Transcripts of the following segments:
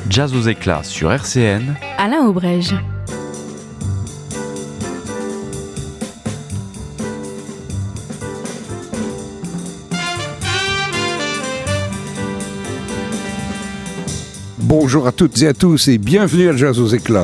Jazz aux éclats sur RCN. Alain Aubrège. Bonjour à toutes et à tous et bienvenue à Jazz aux éclats.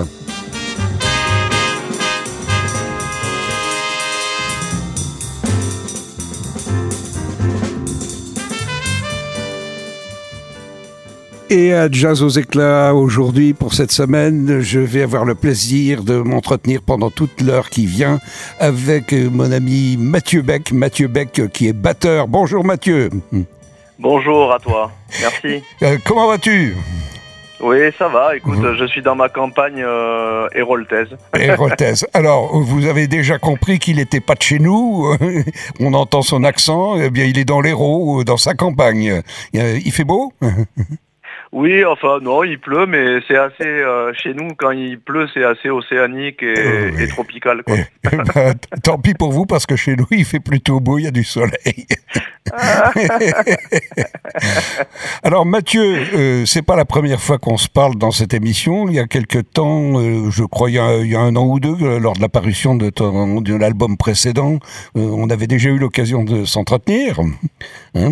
Et à Jazz aux éclats, aujourd'hui, pour cette semaine, je vais avoir le plaisir de m'entretenir pendant toute l'heure qui vient avec mon ami Mathieu Beck. Mathieu Beck qui est batteur. Bonjour Mathieu. Bonjour à toi, merci. Comment vas-tu ? Oui, ça va, écoute, je suis dans ma campagne héroltaise. Héroltaise. Alors, vous avez déjà compris qu'il n'était pas de chez nous, on entend son accent, eh bien il est dans l'Hérault, dans sa campagne. Il fait beau ? Oui, enfin non, il pleut, mais c'est assez, chez nous, quand il pleut, c'est assez océanique et tropical, quoi. Tant pis pour vous, parce que chez nous, il fait plutôt beau, il y a du soleil. Alors Mathieu, c'est pas la première fois qu'on se parle dans cette émission. Il y a quelque temps, je crois il y a un an ou deux, lors de la parution de l'album précédent, on avait déjà eu l'occasion de s'entretenir. Hein ?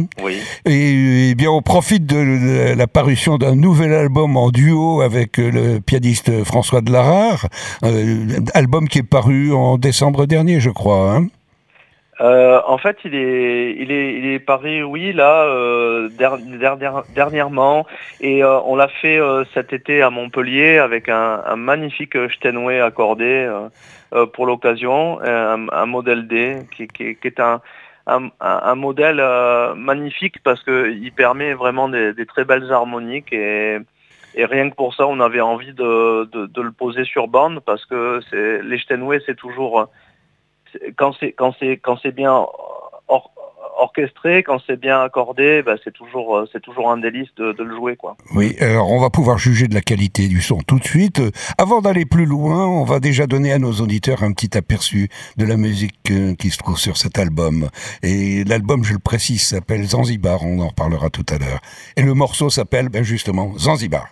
Oui. Et bien on profite de la parution d'un nouvel album en duo avec le pianiste François Delarare, album qui est paru en décembre dernier, je crois. Hein ? En fait, il est paru, oui, là, dernièrement, et on l'a fait cet été à Montpellier avec un magnifique Steinway accordé pour l'occasion, un modèle D qui est un modèle magnifique parce que il permet vraiment des très belles harmoniques et rien que pour ça, on avait envie de le poser sur bande parce que les Steinway, c'est toujours quand c'est bien orchestré, quand c'est bien accordé, bah c'est toujours un délice de le jouer, quoi. Oui, alors on va pouvoir juger de la qualité du son tout de suite. Avant d'aller plus loin, on va déjà donner à nos auditeurs un petit aperçu de la musique qui se trouve sur cet album. Et l'album, je le précise, s'appelle Zanzibar, on en reparlera tout à l'heure. Et le morceau s'appelle justement Zanzibar.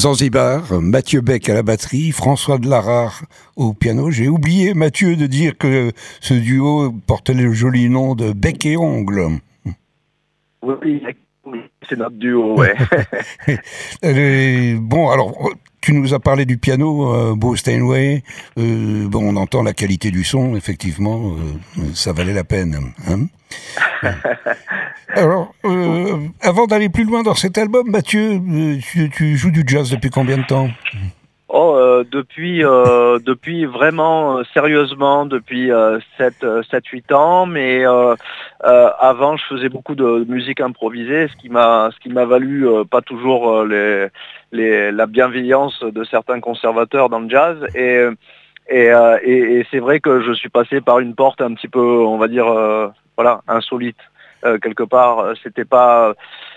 Zanzibar, Mathieu Beck à la batterie, François Delarare au piano. J'ai oublié, Mathieu, de dire que ce duo portait le joli nom de Bec et Ongle. Oui, c'est notre duo, ouais. Bon, alors, tu nous as parlé du piano, Bo Steinway. Bon, on entend la qualité du son, effectivement, ça valait la peine. Hein. Alors, avant d'aller plus loin dans cet album, Mathieu, tu joues du jazz depuis combien de temps ? Depuis vraiment sérieusement depuis 7-8 ans, mais avant je faisais beaucoup de musique improvisée, ce qui m'a valu pas toujours la bienveillance de certains conservateurs dans le jazz, et c'est vrai que je suis passé par une porte un petit peu, on va dire, voilà, insolite quelque part. C'était pas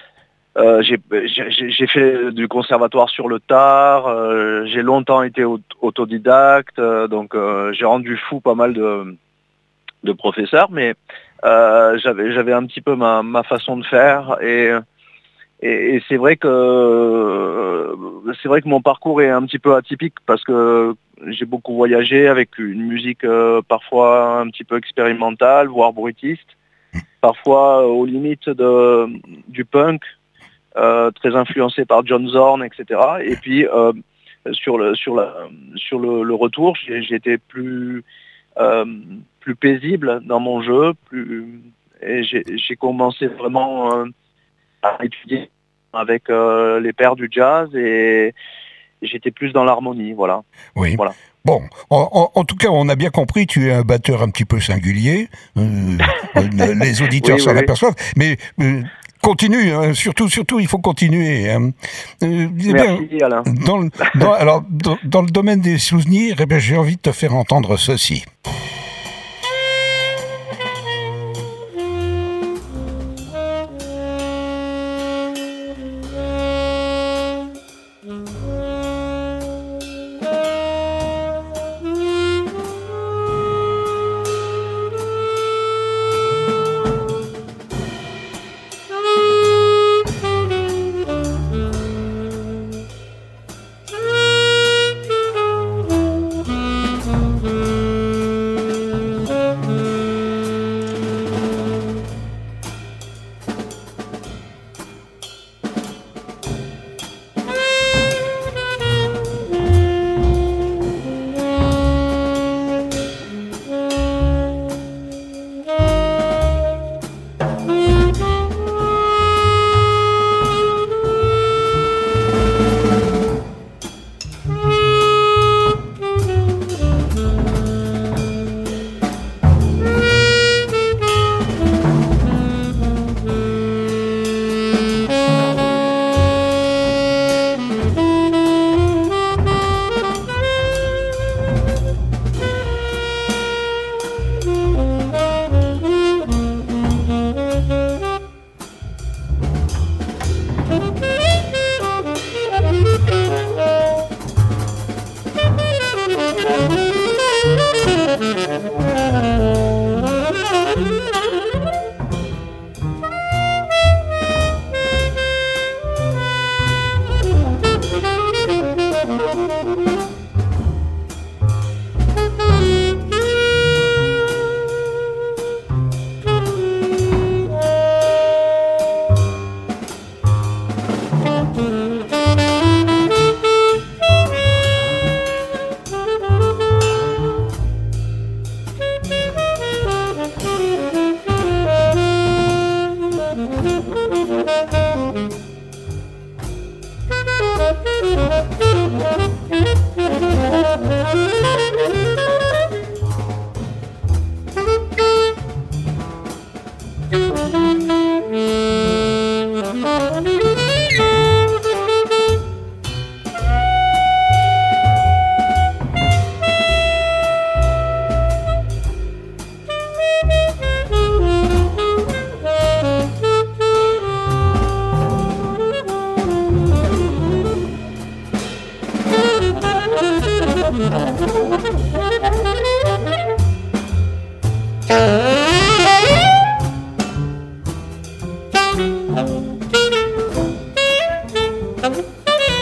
j'ai fait du conservatoire sur le tard, j'ai longtemps été autodidacte, donc j'ai rendu fou pas mal de professeurs, mais j'avais un petit peu ma façon de faire, et c'est vrai que mon parcours est un petit peu atypique parce que j'ai beaucoup voyagé avec une musique parfois un petit peu expérimentale, voire bruitiste, parfois aux limites du punk. Très influencé par John Zorn, etc. Et puis sur le retour, j'ai été plus paisible dans mon jeu, et j'ai commencé vraiment à étudier avec les pairs du jazz, et j'étais plus dans l'harmonie, voilà. Oui. Voilà. Bon, en tout cas, on a bien compris, tu es un batteur un petit peu singulier. Les auditeurs s'en aperçoivent, mais continue, hein, surtout, il faut continuer. Hein. Merci, Alain. Dans le domaine des souvenirs, j'ai envie de te faire entendre ceci.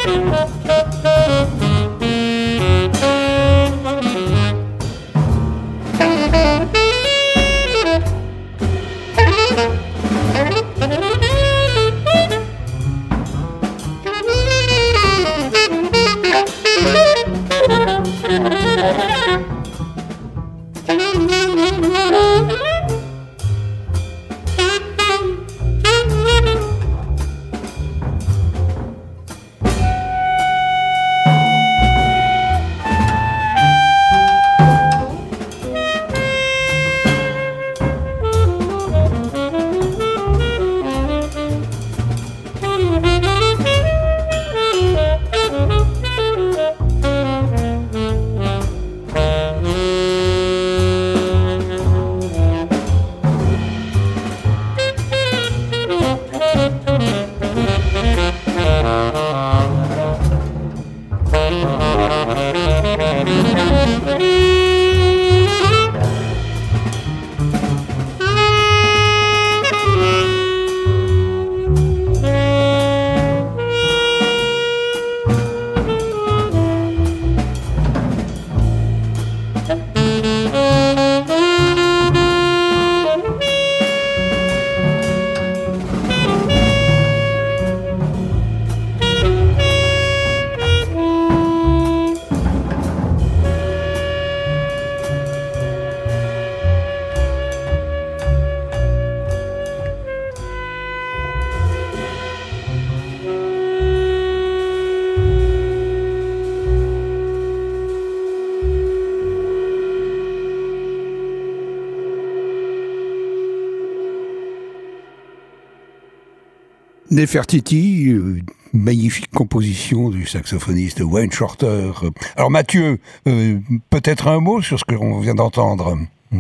Nefertiti, magnifique composition du saxophoniste Wayne Shorter. Alors Mathieu, peut-être un mot sur ce que l'on vient d'entendre.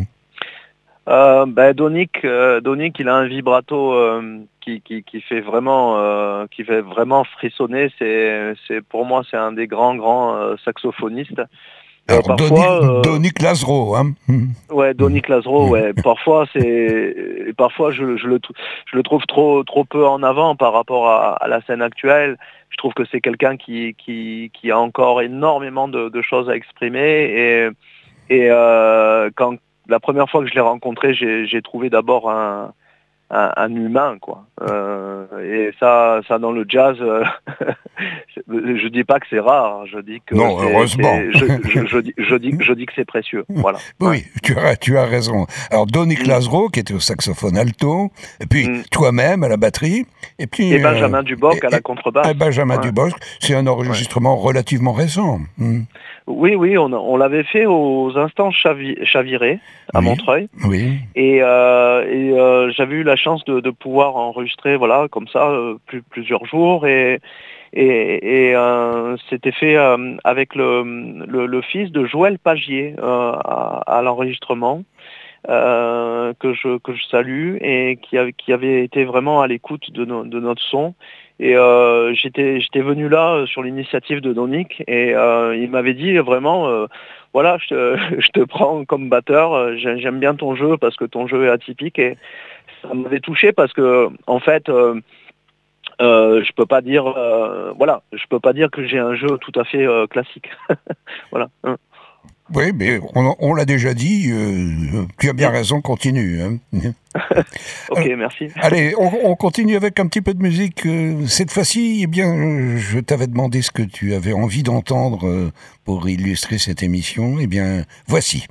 Donick, il a un vibrato qui fait vraiment frissonner. C'est pour moi c'est un des grands saxophonistes. Alors, Donick Lazaro, hein. Ouais, Donick Lazaro, ouais. Parfois je le trouve trop peu en avant par rapport à la scène actuelle. Je trouve que c'est quelqu'un qui a encore énormément de choses à exprimer et quand la première fois que je l'ai rencontré, j'ai trouvé d'abord un humain, quoi. Et ça dans le jazz, je dis pas que c'est rare, je dis que non, heureusement. je dis que c'est précieux. Voilà. Oui, tu as raison. Alors Donick Lazaro qui était au saxophone alto, et puis toi-même à la batterie, et puis Benjamin Duboc à la contrebasse. Benjamin Duboc, c'est un enregistrement relativement récent. Oui, on l'avait fait aux Instants Chavirés à Montreuil. Oui. Et j'avais eu la chance de pouvoir enregistrer, voilà, comme ça, plusieurs jours. Et c'était fait avec le fils de Joël Pagier à l'enregistrement. Que je salue et qui avait été vraiment à l'écoute de notre son. Et j'étais venu là sur l'initiative de Donick et il m'avait dit vraiment voilà, je te prends comme batteur, j'aime bien ton jeu parce que ton jeu est atypique. Et ça m'avait touché parce que en fait je peux pas dire que j'ai un jeu tout à fait classique. Voilà. Oui, mais on l'a déjà dit, tu as bien raison, continue. Hein. Ok, merci. Allez, on continue avec un petit peu de musique. Cette fois-ci, eh bien, je t'avais demandé ce que tu avais envie d'entendre pour illustrer cette émission. Eh bien, voici.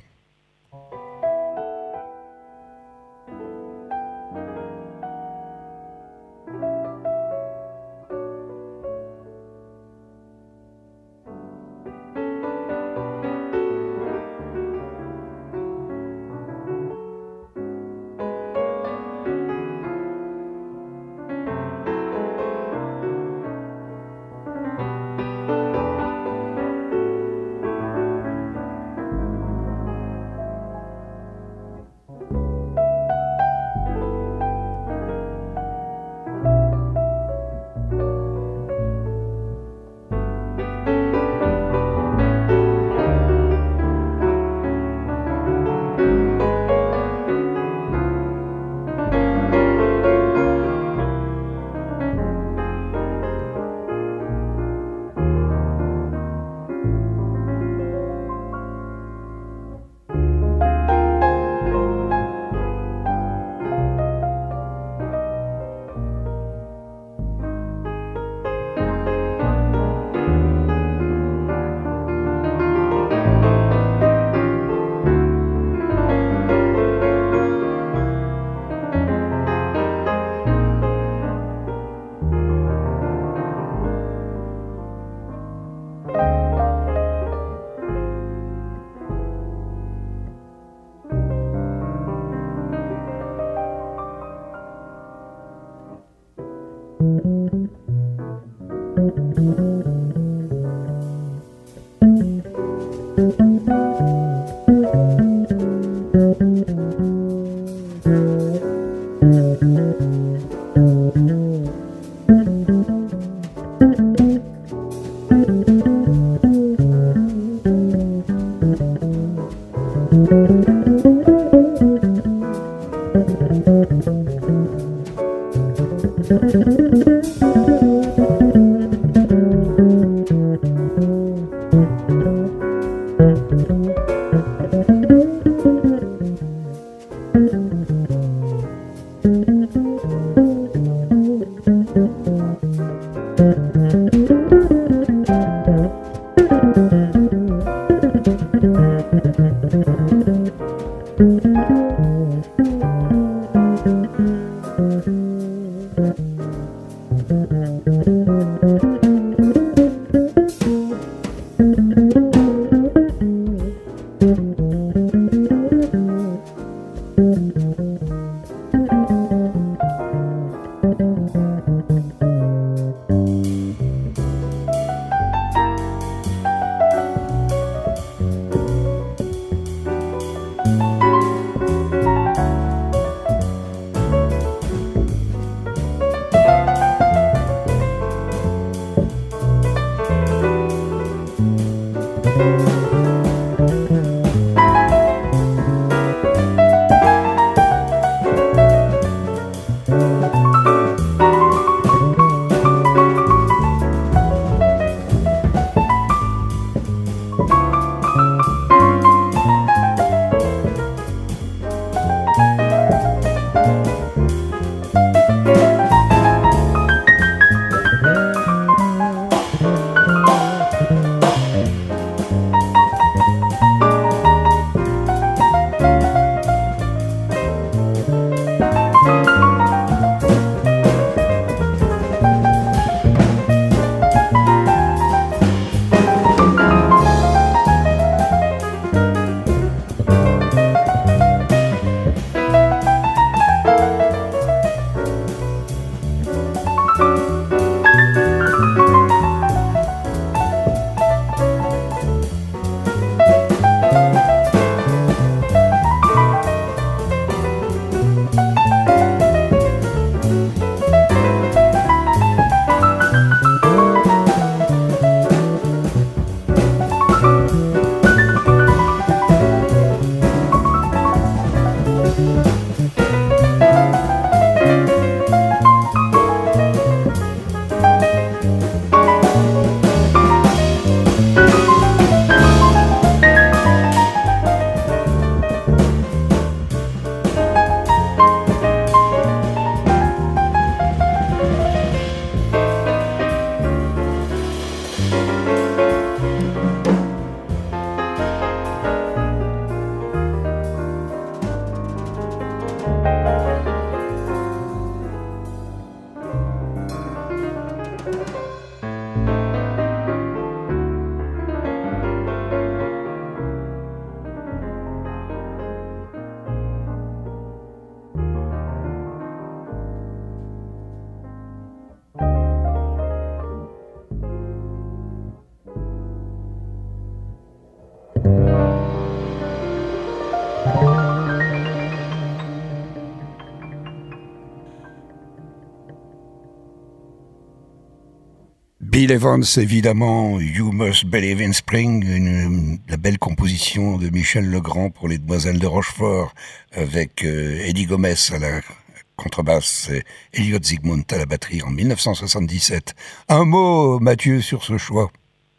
Bill Evans, évidemment, You Must Believe in Spring, la belle composition de Michel Legrand pour les Demoiselles de Rochefort, avec Eddie Gomez à la contrebasse et Elliot Zygmunt à la batterie en 1977. Un mot, Mathieu, sur ce choix.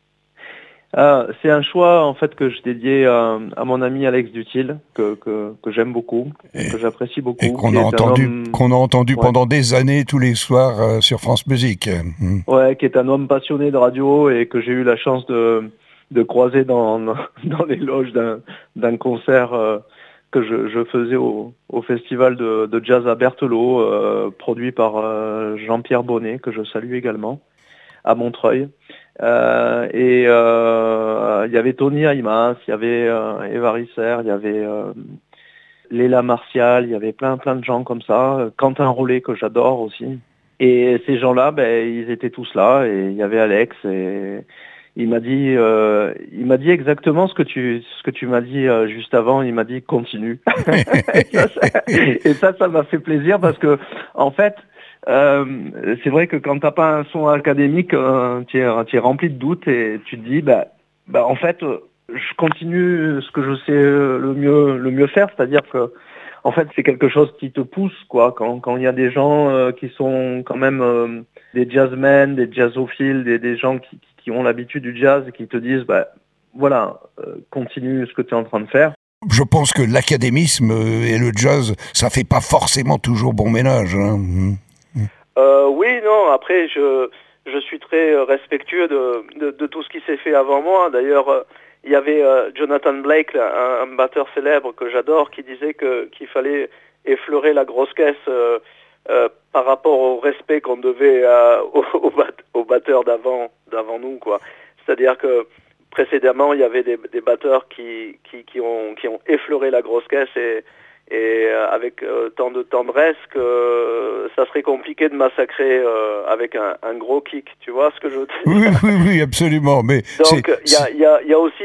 C'est un choix en fait que je dédiais à mon ami Alex Dutil, que j'aime beaucoup, que j'apprécie beaucoup. Et qu'on a entendu ouais, pendant des années tous les soirs sur France Musique. Ouais, qui est un homme passionné de radio et que j'ai eu la chance de croiser dans les loges d'un concert que je faisais au festival de jazz à Berthelot, produit par Jean-Pierre Bonnet, que je salue également, à Montreuil. Il y avait Tony Aymas, il y avait Eva Risser, il y avait Léla Martial, il y avait plein de gens comme ça. Quentin Rollet, que j'adore aussi. Et ces gens-là, ils étaient tous là, et il y avait Alex, et il m'a dit exactement ce que tu m'as dit juste avant. Il m'a dit continue. Et ça m'a fait plaisir parce que en fait, c'est vrai que quand t'as pas un son académique, tu es rempli de doutes et tu te dis en fait, je continue ce que je sais le mieux faire, c'est-à-dire que en fait, c'est quelque chose qui te pousse, quoi. Quand il y a des gens qui sont quand même des jazzmen, des jazzophiles, des gens qui ont l'habitude du jazz et qui te disent, continue ce que tu es en train de faire. Je pense que l'académisme et le jazz, ça fait pas forcément toujours bon ménage. Hein. Oui, non. Après, je suis très respectueux de tout ce qui s'est fait avant moi. D'ailleurs. Il y avait Jonathan Blake, un batteur célèbre que j'adore, qui disait qu'il fallait effleurer la grosse caisse par rapport au respect qu'on devait aux batteurs d'avant nous, quoi. C'est-à-dire que précédemment, il y avait des batteurs qui ont effleuré la grosse caisse et avec tant de tendresse que ça serait compliqué de massacrer avec un gros kick, tu vois ce que je veux dire? Oui, absolument. Mais donc il y a aussi,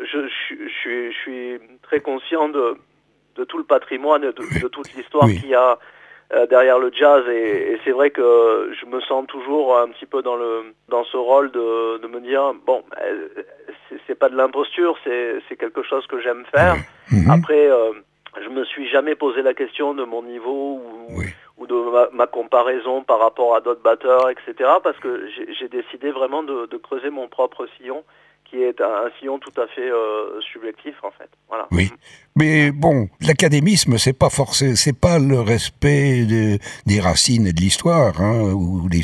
je suis très conscient de tout le patrimoine, de toute l'histoire qu'il y a derrière le jazz, et c'est vrai que je me sens toujours un petit peu dans ce rôle de me dire c'est pas de l'imposture, c'est quelque chose que j'aime faire. Après je me suis jamais posé la question de mon niveau ou de ma comparaison par rapport à d'autres batteurs, etc. Parce que j'ai décidé vraiment de creuser mon propre sillon, qui est un sillon tout à fait subjectif, en fait. Voilà. Oui, mais bon, l'académisme, c'est pas le respect des racines et de l'histoire, hein,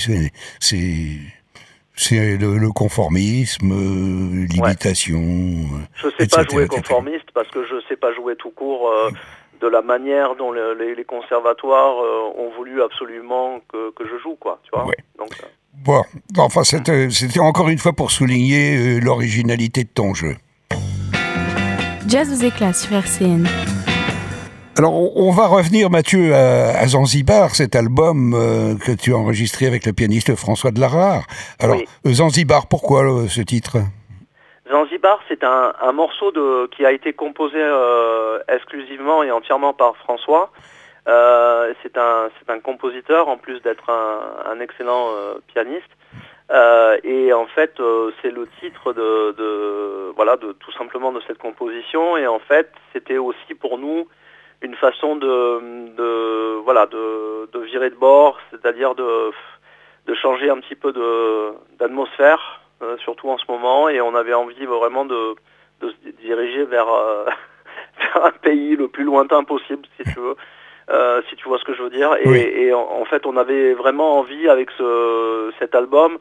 c'est le conformisme, l'imitation. Je sais pas jouer conformiste parce que je sais pas jouer tout court de la manière dont les conservatoires ont voulu absolument que je joue, quoi. Tu vois. Ouais. Donc, bon, enfin, c'était encore une fois pour souligner l'originalité de ton jeu. Jazz aux éclats sur RCN. Alors, on va revenir, Mathieu, à Zanzibar, cet album que tu as enregistré avec le pianiste François de Larare. Alors, Zanzibar, pourquoi ce titre ? Zanzibar, c'est un morceau qui a été composé exclusivement et entièrement par François. C'est un compositeur, en plus d'être un excellent pianiste. Et en fait, c'est le titre de tout simplement de cette composition. Et en fait, c'était aussi pour nous une façon de virer de bord, c'est-à-dire de changer un petit peu d'atmosphère, surtout en ce moment. Et on avait envie vraiment de se diriger vers un pays le plus lointain possible, si tu veux. Si tu vois ce que je veux dire. Et en fait, on avait vraiment envie avec cet album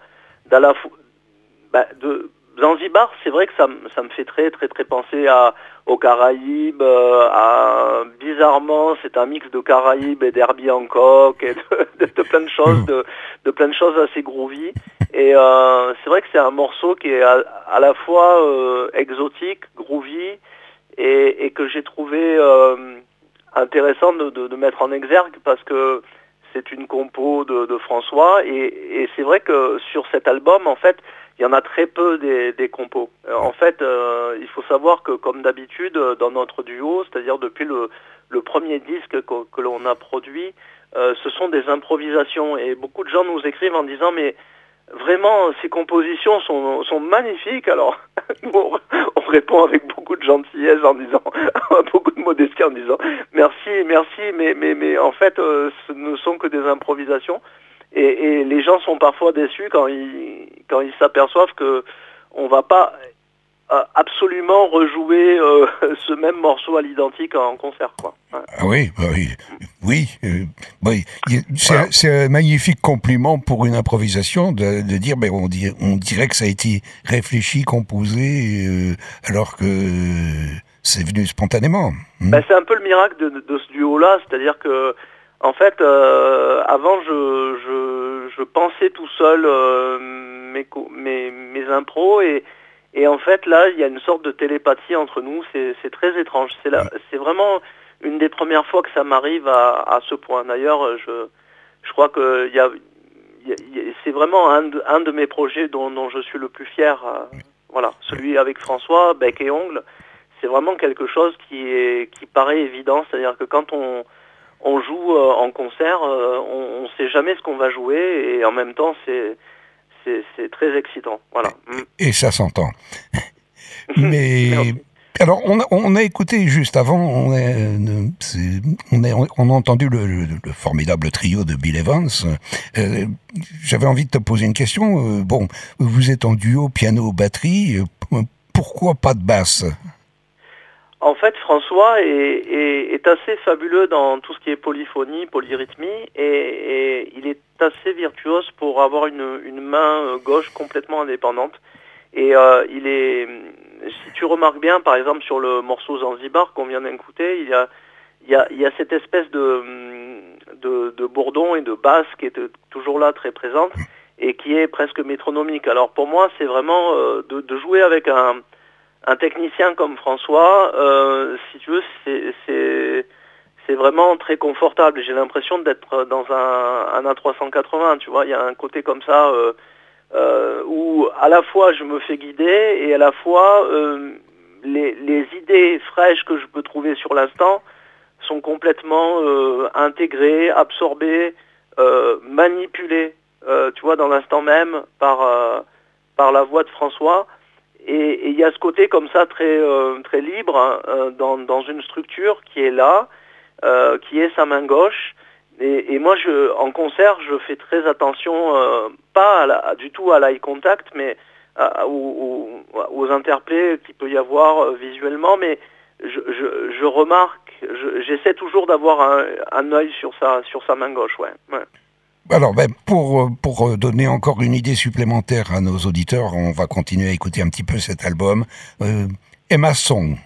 de Zanzibar. C'est vrai que ça me fait très très très penser aux Caraïbes. Bizarrement, c'est un mix de Caraïbes et d'Herbie Hancock et de plein de choses, de plein de choses assez groovy. Et c'est vrai que c'est un morceau qui est à la fois exotique, groovy, et que j'ai trouvé intéressant de mettre en exergue parce que c'est une compo de François, et c'est vrai que sur cet album, en fait, il y en a très peu des compos. En fait, il faut savoir que, comme d'habitude, dans notre duo, c'est-à-dire depuis le premier disque que l'on a produit, ce sont des improvisations, et beaucoup de gens nous écrivent en disant « mais vraiment, ces compositions sont magnifiques ». Alors, nous, on répond avec beaucoup de gentillesse en disant, beaucoup de modestie en disant merci, mais en fait, ce ne sont que des improvisations. Et les gens sont parfois déçus quand ils s'aperçoivent que on va pas absolument rejouer ce même morceau à l'identique en concert, quoi. Ouais. Ah oui. C'est un magnifique compliment pour une improvisation de dire, on dirait que ça a été réfléchi, composé, alors que c'est venu spontanément. C'est un peu le miracle de ce duo-là, c'est-à-dire que en fait, avant, je pensais tout seul mes impros, et en fait, là, il y a une sorte de télépathie entre nous. C'est très étrange. C'est vraiment une des premières fois que ça m'arrive à ce point. D'ailleurs, je crois qu'il y a c'est vraiment un de mes projets dont je suis le plus fier. Voilà, celui avec François, Bec et Ongles, c'est vraiment quelque chose qui paraît évident. C'est-à-dire que quand on joue en concert, on ne sait jamais ce qu'on va jouer et en même temps c'est très excitant. Voilà. Et ça s'entend. Mais alors on a écouté juste avant, on a entendu le formidable trio de Bill Evans. J'avais envie de te poser une question. Bon, vous êtes en duo piano-batterie. Pourquoi pas de basse ? En fait, François est assez fabuleux dans tout ce qui est polyphonie, polyrythmie, et il est assez virtuose pour avoir une main gauche complètement indépendante. Et si tu remarques bien, par exemple sur le morceau Zanzibar qu'on vient d'écouter, il y a cette espèce de bourdon et de basse qui est toujours là, très présente, et qui est presque métronomique. Alors pour moi, c'est vraiment de jouer avec un technicien comme François, si tu veux, c'est vraiment très confortable. J'ai l'impression d'être dans un A380, tu vois. Il y a un côté comme ça où à la fois je me fais guider et à la fois les idées fraîches que je peux trouver sur l'instant sont complètement intégrées, absorbées, manipulées, tu vois, dans l'instant même par la voix de François. Et il y a ce côté comme ça très libre hein, dans une structure qui est là, qui est sa main gauche. Et moi, en concert, je fais très attention, pas du tout à l'eye contact, mais aux interplets qu'il peut y avoir visuellement. Mais je remarque, j'essaie toujours d'avoir un œil sur sa main gauche, ouais. Alors, pour donner encore une idée supplémentaire à nos auditeurs, on va continuer à écouter un petit peu cet album. Emma Song.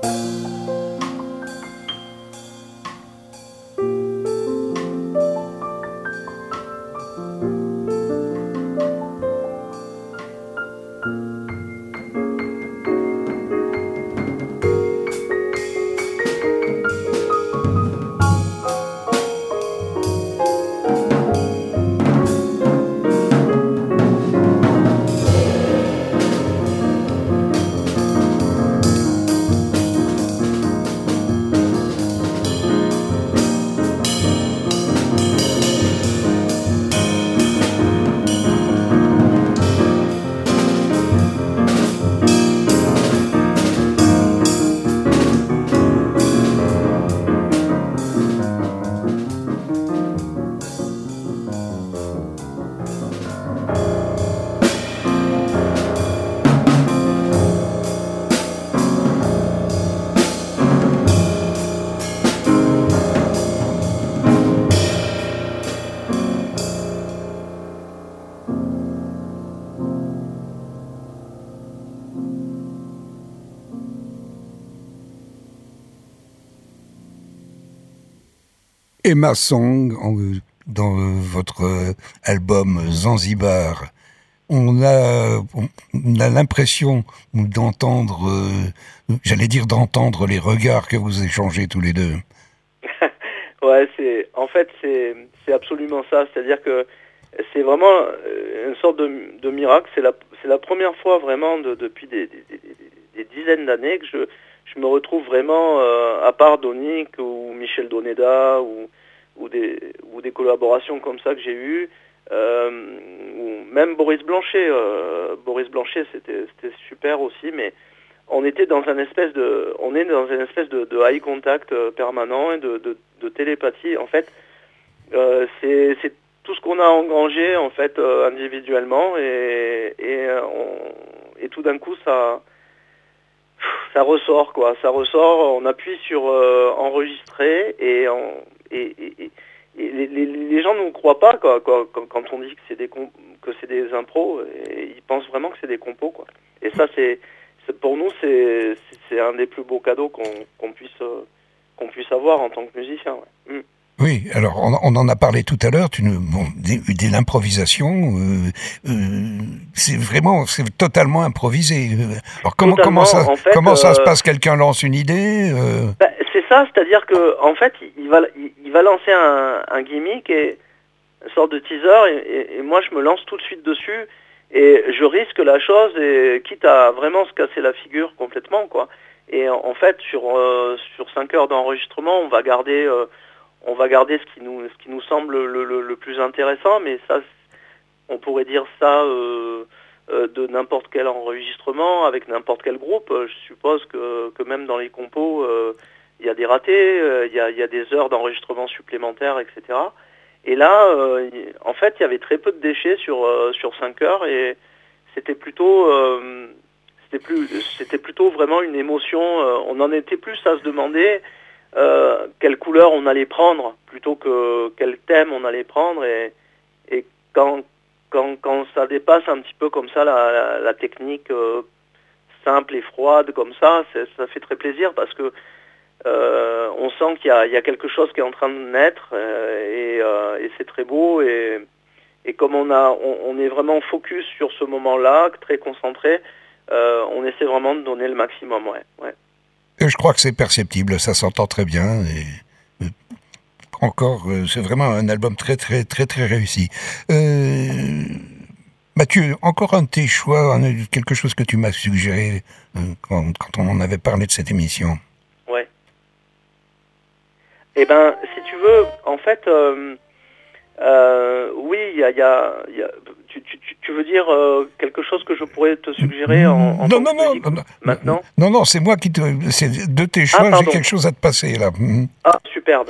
Emma Song, dans votre album Zanzibar, on a l'impression d'entendre, d'entendre les regards que vous échangez tous les deux. Ouais, c'est absolument ça. C'est-à-dire que c'est vraiment une sorte de miracle. C'est la première fois vraiment depuis des dizaines d'années que je me retrouve vraiment, à part Donick ou Michel Doneda ou des collaborations comme ça que j'ai eues, ou même Boris Blanchet. Boris Blanchet, c'était super aussi, mais on est dans une espèce de eye contact permanent et de télépathie. En fait, c'est tout ce qu'on a engrangé en fait individuellement et tout d'un coup ça ressort quoi. Ça ressort. On appuie sur enregistrer et les gens ne nous croient pas quoi, quand on dit que c'est des impros. Et ils pensent vraiment que c'est des compos quoi. Et ça pour nous c'est un des plus beaux cadeaux qu'on puisse avoir en tant que musicien. Ouais. Mm. Oui, alors on en a parlé tout à l'heure. De l'improvisation, c'est totalement improvisé. Alors comment ça se passe? Quelqu'un lance une idée c'est ça, c'est-à-dire que en fait il va lancer un gimmick et une sorte de teaser et moi je me lance tout de suite dessus et je risque la chose et quitte à vraiment se casser la figure complètement quoi. Et en fait sur 5 heures d'enregistrement on va garder ce qui nous semble le plus intéressant, mais ça, on pourrait dire ça de n'importe quel enregistrement, avec n'importe quel groupe. Je suppose que même dans les compos, il y a des ratés, il y a des heures d'enregistrement supplémentaires, etc. Et là, en fait, il y avait très peu de déchets sur 5 heures, et c'était plutôt vraiment une émotion. On en était plus à se demander quelle couleur on allait prendre plutôt que quel thème on allait prendre et quand ça dépasse un petit peu comme ça la technique simple et froide comme ça fait très plaisir parce que on sent qu'il y a quelque chose qui est en train de naître et c'est très beau et comme on est vraiment focus sur ce moment-là, très concentré, on essaie vraiment de donner le maximum, ouais. Je crois que c'est perceptible, ça s'entend très bien. Et encore, c'est vraiment un album très, très, très, très réussi. Mathieu, encore un de tes choix, quelque chose que tu m'as suggéré quand on en avait parlé de cette émission. Ouais. Eh ben, si tu veux, en fait, oui, il y a tu veux dire quelque chose que je pourrais te suggérer en non, maintenant? Non, c'est moi c'est de tes choix, j'ai quelque chose à te passer là. Ah, superbe.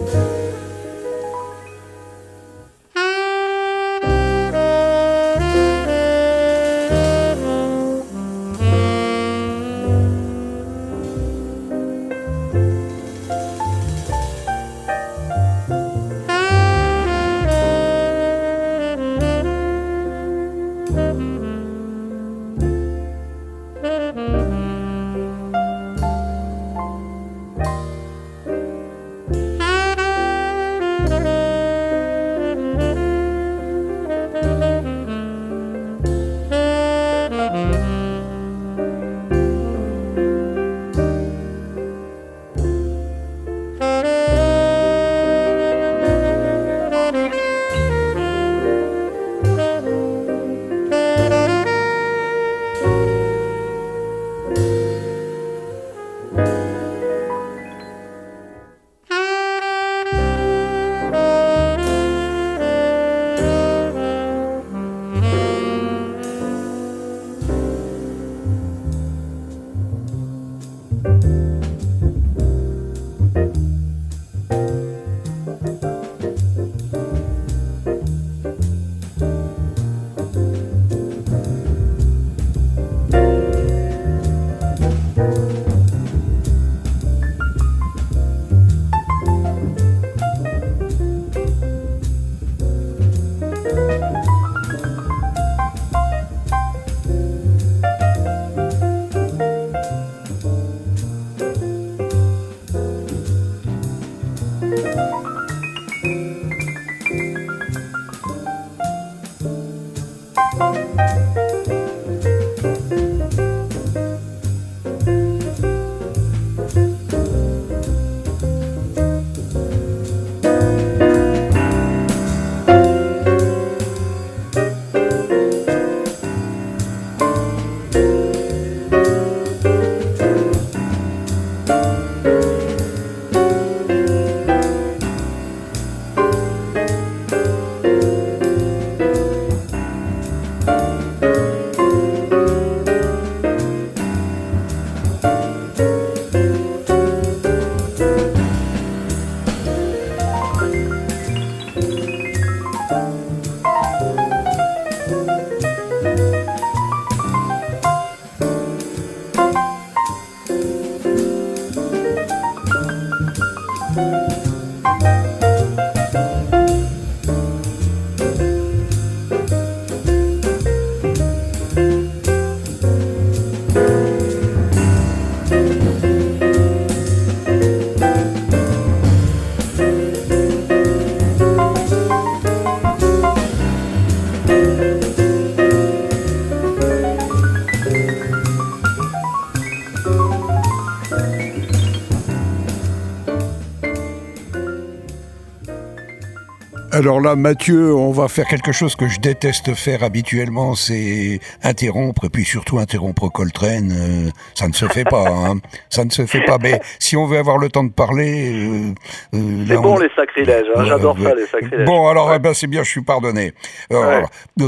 Alors là, Mathieu, on va faire quelque chose que je déteste faire habituellement, c'est interrompre, et puis surtout interrompre Coltrane. Ça ne se fait pas, hein. Ça ne se fait pas. Mais si on veut avoir le temps de parler... c'est bon, les sacrilèges, hein. J'adore ça, les sacrilèges. Bon, alors, je suis pardonné. Alors,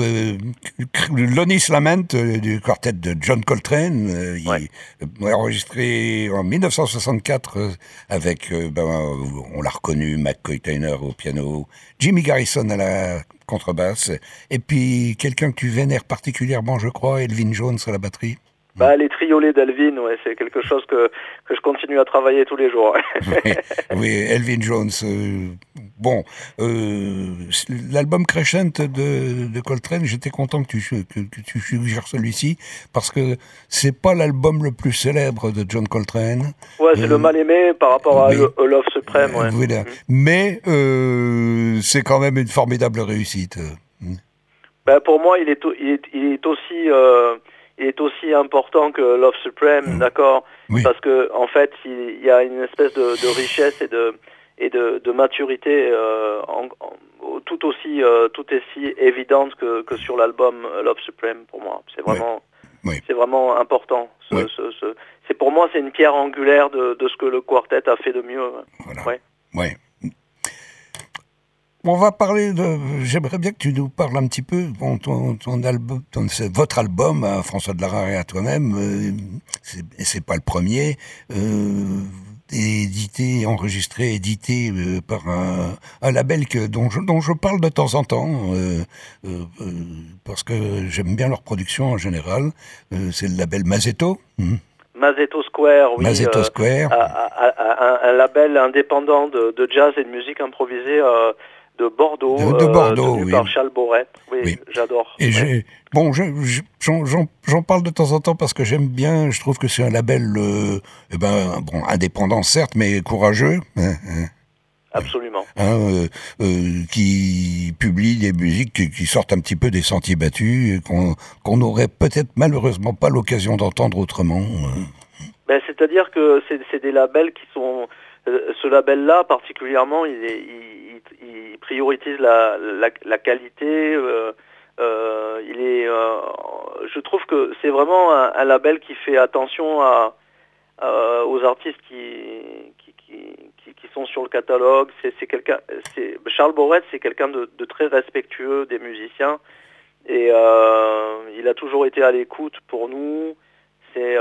Lonnie's Lament du quartet de John Coltrane, il a enregistré en 1964 avec, on l'a reconnu, McCoy Tyner au piano, Jimmy Garrison à la contrebasse, et puis quelqu'un que tu vénères particulièrement, je crois, Elvin Jones à la batterie. Les triolets d'Elvin, c'est quelque chose que je continue à travailler tous les jours. oui, Elvin Jones. L'album Crescent de Coltrane, j'étais content que tu suggères celui-ci, parce que c'est pas l'album le plus célèbre de John Coltrane. Ouais, c'est le mal aimé par rapport à Love Supreme. Ouais. Voilà. Mais c'est quand même une formidable réussite. Pour moi, il est aussi important que Love Supreme, d'accord, parce que en fait, il y a une espèce de richesse et de maturité tout aussi évidente que sur l'album Love Supreme pour moi. C'est vraiment important. C'est pour moi, c'est une pierre angulaire de ce que le quartet a fait de mieux. Voilà. Ouais. On va parler j'aimerais bien que tu nous parles un petit peu ton album, votre album, François Delarare et à toi-même. C'est pas le premier. édité, enregistré, édité par un label dont je parle de temps en temps, parce que j'aime bien leur production en général. C'est le label Mazetto. Mazetto Square, oui. Mazetto Square. Un label indépendant de jazz et de musique improvisée de Bordeaux, de Bordeaux, tenu oui. par Charles Borret. Oui, Oui. J'adore. Et Ouais. j'en parle de temps en temps parce que j'aime bien. Je trouve que c'est un label, indépendant certes, mais courageux. Absolument. Qui publie des musiques qui sortent un petit peu des sentiers battus, qu'on n'aurait peut-être malheureusement pas l'occasion d'entendre autrement. Ben, c'est-à-dire que c'est des labels qui sont... ce label-là, particulièrement, il priorise la qualité. Je trouve que c'est vraiment un label qui fait attention aux artistes qui sont sur le catalogue. Charles Borret, c'est quelqu'un de très respectueux des musiciens et il a toujours été à l'écoute pour nous. C'est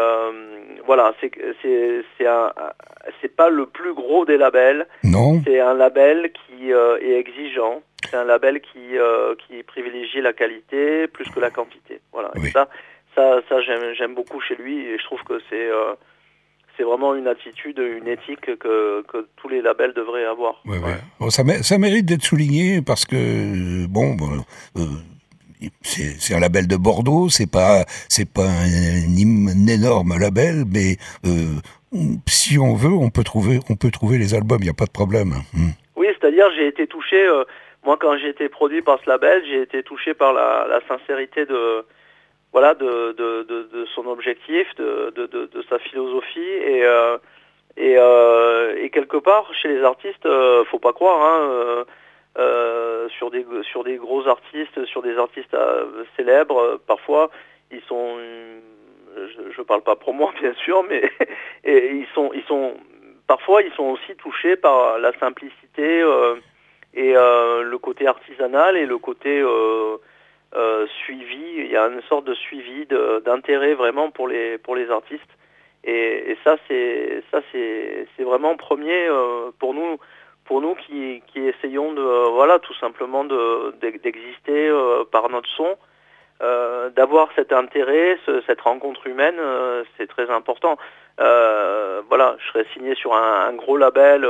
pas le plus gros des labels. Non. C'est un label qui est exigeant. C'est un label qui privilégie la qualité plus que la quantité. Voilà. Oui. Et ça j'aime beaucoup chez lui et je trouve que c'est vraiment une attitude, une éthique que tous les labels devraient avoir. Ouais. Ouais. Bon, ça mérite d'être souligné parce que c'est un label de Bordeaux, c'est pas un énorme label, mais si on veut, on peut trouver les albums, il n'y a pas de problème. Oui, c'est-à-dire j'ai été touché, moi quand j'ai été produit par ce label, j'ai été touché par la sincérité de son objectif, de sa philosophie et quelque part chez les artistes, faut pas croire, sur des gros artistes, sur des artistes célèbres, parfois ils sont, je parle pas pour moi bien sûr, mais parfois ils sont aussi touchés par la simplicité et le côté artisanal et le côté suivi. Il y a une sorte de suivi d'intérêt vraiment pour les artistes et ça c'est vraiment premier pour nous qui essayons tout simplement d'exister par notre son, d'avoir cet intérêt, cette rencontre humaine, c'est très important. Je serais signé sur un gros label,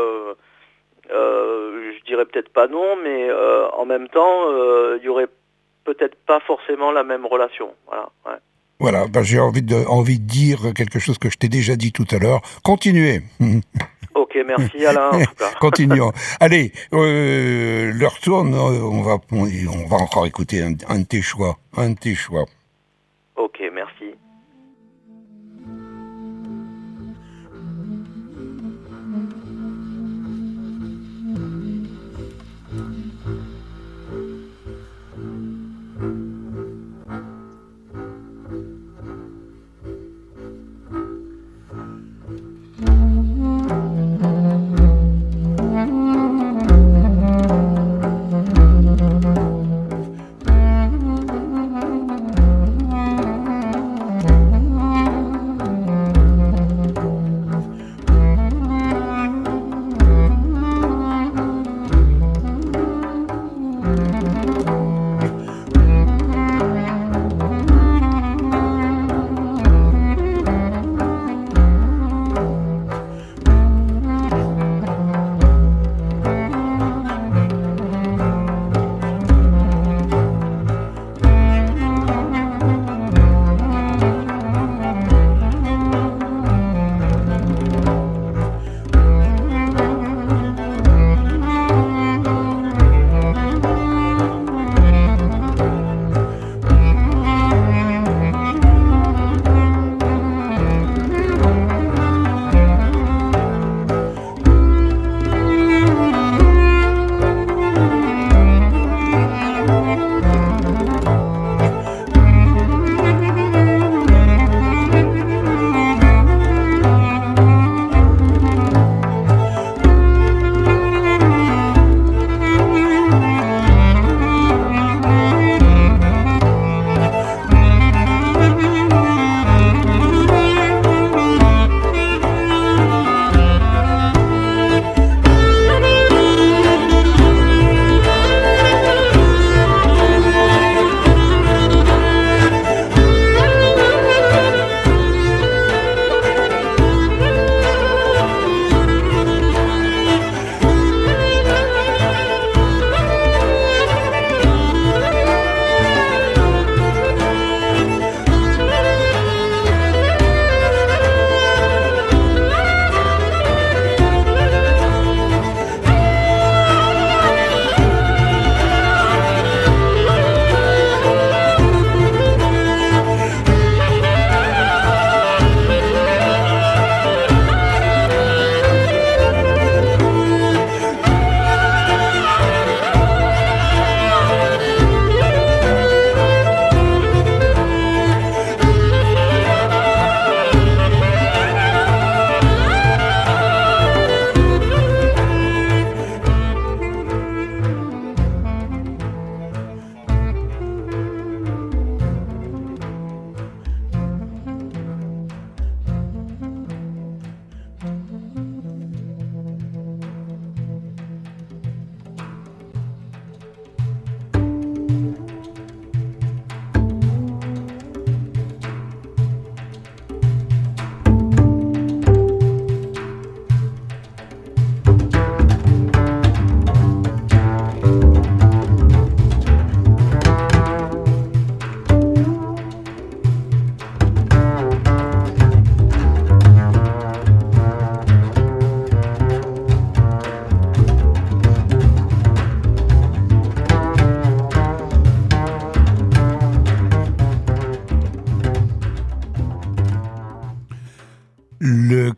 je dirais peut-être pas non, mais en même temps, il y aurait peut-être pas forcément la même relation. Voilà. Ouais. Voilà, j'ai envie de dire quelque chose que je t'ai déjà dit tout à l'heure. Continuez. Ok, merci Alain. En tout cas. Continuons. Allez, l'heure tourne. On va encore écouter un de tes choix. Ok, merci.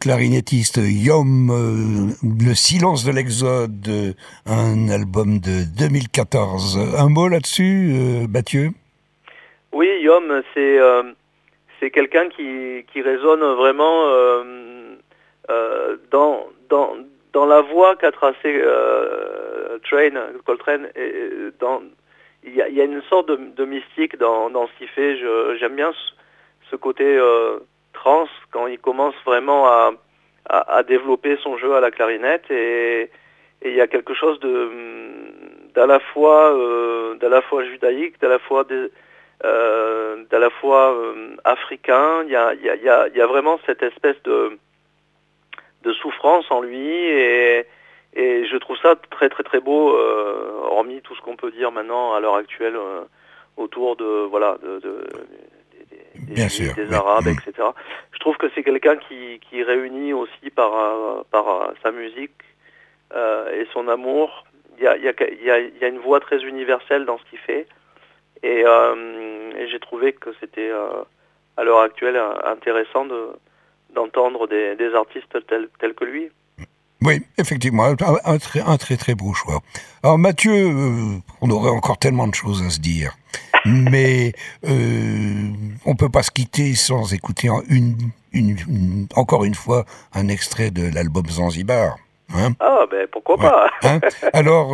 clarinettiste Yom, Le silence de l'exode, un album de 2014. Un mot là-dessus, Mathieu? Oui, Yom, c'est quelqu'un qui résonne vraiment dans la voie qu'a tracée Coltrane. Il y a une sorte de mystique dans ce qu'il fait. J'aime bien ce côté trance quand il commence vraiment à développer son jeu à la clarinette, et il y a quelque chose d'à la fois judaïque, d'à la fois africain. Il y a vraiment cette espèce de souffrance en lui, et je trouve ça très très très beau, hormis tout ce qu'on peut dire maintenant à l'heure actuelle autour Bien sûr, des Arabes, etc. Je trouve que c'est quelqu'un qui réunit aussi par sa musique et son amour. Il y a une voix très universelle dans ce qu'il fait, et j'ai trouvé que c'était à l'heure actuelle intéressant d'entendre des artistes tels que lui. Oui, effectivement, un très très beau choix. Alors Mathieu, on aurait encore tellement de choses à se dire, mais on peut pas se quitter sans écouter encore une fois un extrait de l'album Zanzibar. Hein? Ah ben pourquoi pas. Hein? Alors,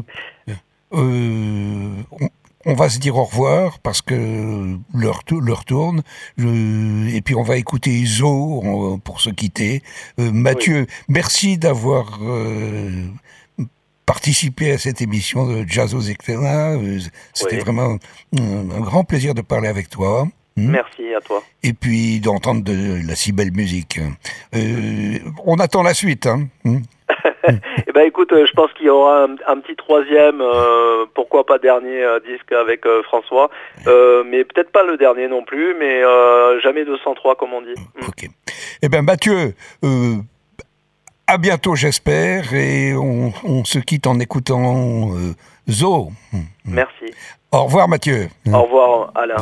on va se dire au revoir parce que l'heure tourne, et puis on va écouter Zo pour se quitter. Mathieu, merci d'avoir participé à cette émission de Jazz aux Éclats. C'était vraiment un grand plaisir de parler avec toi. Merci à toi. Et puis d'entendre de la si belle musique. On attend la suite. Hein. Eh ben écoute, je pense qu'il y aura un petit troisième, pourquoi pas dernier disque avec François, mais peut-être pas le dernier non plus, mais jamais 203 comme on dit. Ok. Eh ben Mathieu, à bientôt j'espère, et on se quitte en écoutant Zo. Merci. Au revoir Mathieu. Au revoir Alain.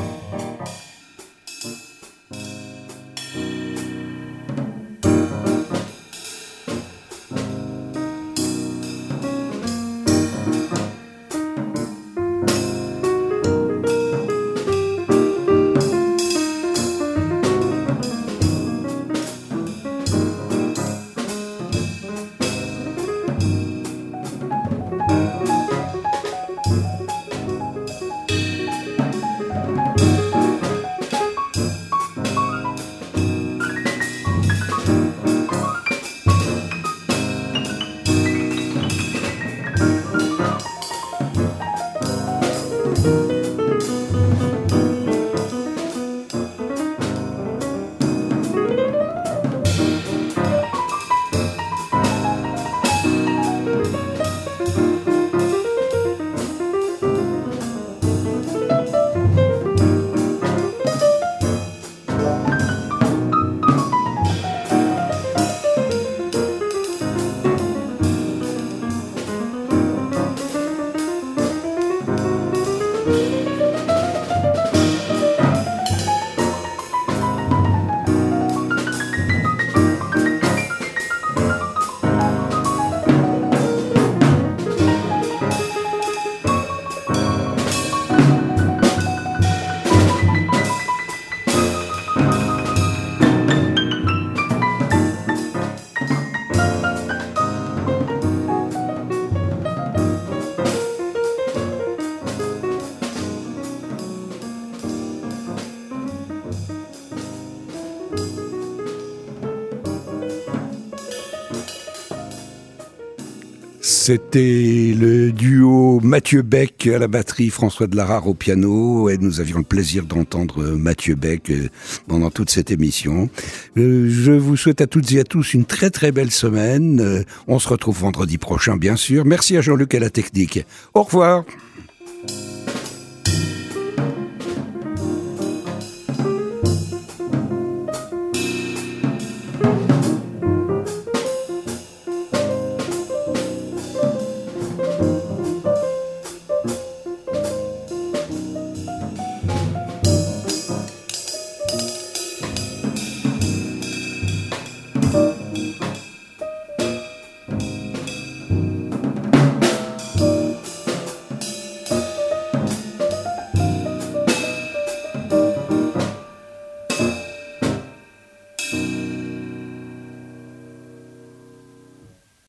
C'était le duo Mathieu Beck à la batterie, François Delarare au piano, et nous avions le plaisir d'entendre Mathieu Beck pendant toute cette émission. Je vous souhaite à toutes et à tous une très très belle semaine. On se retrouve vendredi prochain, bien sûr. Merci à Jean-Luc à la technique. Au revoir.